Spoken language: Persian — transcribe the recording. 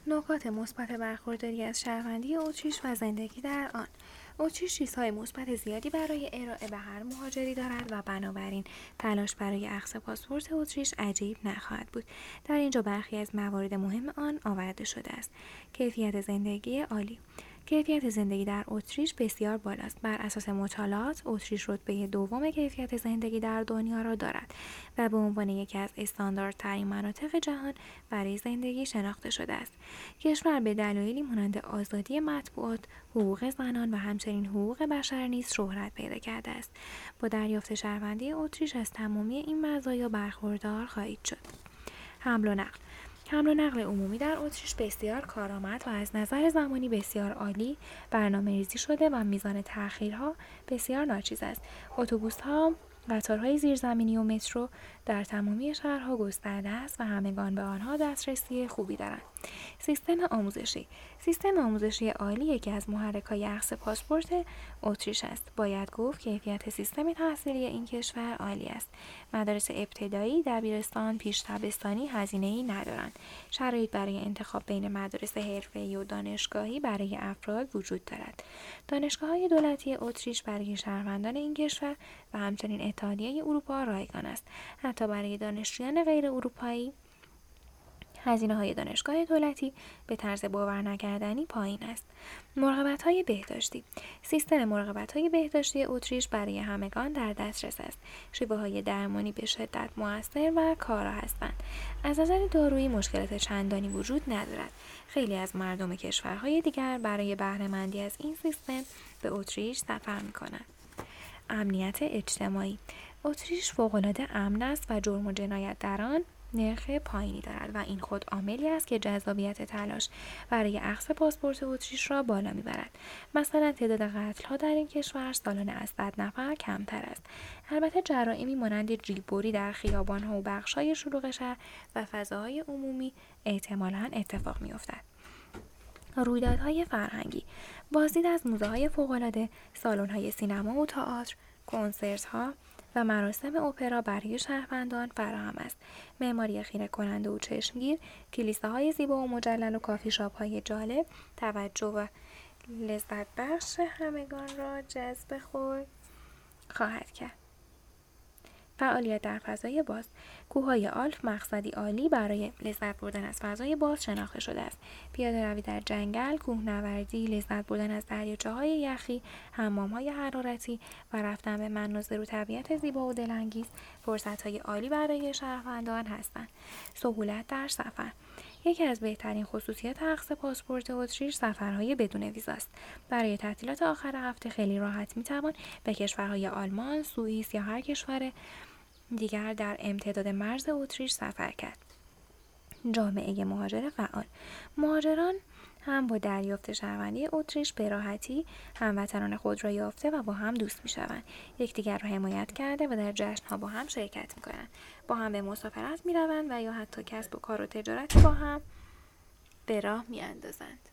نکات مثبت برخورداری از شهروندی اتریش و زندگی در آن. اتریش چیزهای مثبت زیادی برای ارائه به هر مهاجری دارد و بنابراین تلاش برای اخذ پاسپورت اتریش عجیب نخواهد بود. در اینجا برخی از موارد مهم آن آورده شده است. کیفیت زندگی عالی. کیفیت زندگی در اتریش بسیار بالاست. بر اساس مطالعات، اتریش رتبه دوم کیفیت زندگی در دنیا را دارد و به عنوان یکی از استانداردترین مناطق جهان برای زندگی شناخته شده است. کشور به دلایلی مانند آزادی مطبوعات، حقوق زنان و همچنین حقوق بشر نیز شهرت پیدا کرده است. با دریافت شهروندی اتریش از تمامی این مزایا برخوردار خواهید شد. حمل و نقل. حمل و نقل عمومی در اتریش بسیار کارآمد و از نظر زمانی بسیار عالی برنامه‌ریزی شده و میزان تأخیرها بسیار ناچیز است. اتوبوس‌ها، قطارهای زیرزمینی و مترو در تمامی شهرها گسترده است و همگان به آنها دسترسی خوبی دارند. سیستم آموزشی. سیستم آموزشی عالی یکی از محرک‌های اخذ پاسپورت اتریش است. باید گفت کیفیت سیستم تحصیلی این کشور عالی است. مدارس ابتدایی، دبیرستان، پیش دبستانی هزینه‌ای ندارند. شرایط برای انتخاب بین مدارس حرفه‌ای و دانشگاهی برای افراد وجود دارد. دانشگاه‌های دولتی اتریش برای شهروندان این کشور و همچنین اتحادیه اروپا رایگان است. حتی برای دانشجویان غیر اروپایی هزینه‌های دانشگاه دولتی به طرز باور نکردنی پایین است. مراقبت‌های بهداشتی. سیستم مراقبت‌های بهداشتی اتریش برای همگان در دسترس است. شیوه‌های درمانی به شدت مؤثر و کارا هستند. از نظر دارویی مشکلات چندانی وجود ندارد. خیلی از مردم کشورهای دیگر برای بهره‌مندی از این سیستم به اتریش سفر می‌کنند. امنیت اجتماعی. اتریش فوق‌العاده امن است و جرم و جنایت در آن نرخ پایینی دارد و این خود عاملی است که جذابیت تلاش برای اخذ پاسپورت اتریش را بالا میبرد. مثلا تعداد قتل‌ها در این کشور سالانه از 100 نفر کمتر است. البته جرائمی مانند جیب‌بری در خیابان‌ها و بخش‌های شلوغ شهر و فضاهای عمومی احتمالاً اتفاق می‌افتد. رویدادهای فرهنگی. بازدید از موزه‌های فوق‌العاده، سالن‌های سینما و تئاتر، کنسرت‌ها و مراسم اپرا برای شهروندان فراهم است. معماری خیره کننده و چشمگیر، کلیساهای زیبا و مجلل و کافی شاپ‌های جالب توجه و لذت بخش همگان را جذب خود خواهد کرد. فعالیت در فضای باز. کوههای آلپ مقصدی عالی برای لذت بردن از فضای باز شناخته شده است. پیاده‌روی در جنگل، کوهنوردی، لذت بردن از دریاچه‌های یخی، حمام‌های حرارتی و رفتن به مناظر و طبیعت زیبا و دلانگیز فرصت‌های عالی برای شهروندان هستند. سهولت در سفر. یکی از بهترین خصوصیات اخذ پاسپورت اتریش سفرهای بدون ویزاست. برای تعطیلات آخر هفته خیلی راحت می‌توان به کشورهای آلمان، سوئیس یا هر کشور دیگر در امتداد مرز اتریش سفر کرد. جامعه مهاجر فعال. مهاجران هم با دریافت شهروندی اتریش به راحتی هموطنان خود را یافته و با هم دوست می‌شوند. یکدیگر را حمایت کرده و در جشن‌ها با هم شرکت می‌کنند. با هم به مسافرت می‌روند و یا حتی کسب و کار و تجارت با هم به راه می‌اندازند.